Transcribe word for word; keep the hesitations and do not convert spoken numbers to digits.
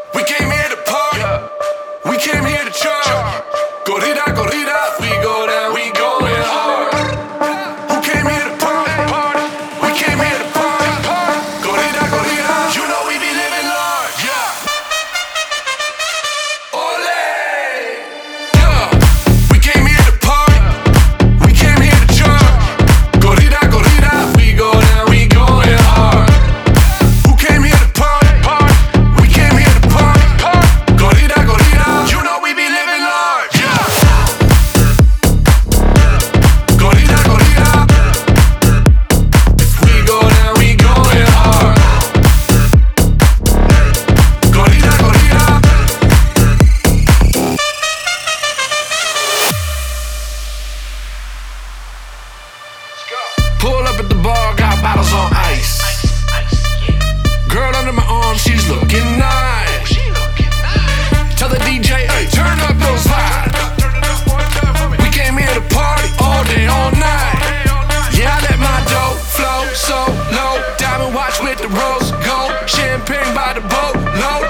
We came here to party. We came here to charge. Corrida, corrida, we go down, we going hard. Who came here to party? We came here to party. Corrida, corrida, you know we be living large. Yeah. Ole. Yeah. We came here to party. We came here to charge. Corrida, corrida, we go down, we going hard. Who came here to party? We came here to party. Corrida, corrida, you know we be living large. Yeah. Corrida, corrida, we go down, we going hard. Corrida, corrida. Pull up at the bar, got bottles on ice. Girl under my arm, she's looking nice. Tell the D J, hey, turn up those vibes. We came here to party all day, all night. Yeah, I let my dough flow so low. Diamond watch with the rose gold. Champagne by the boat load.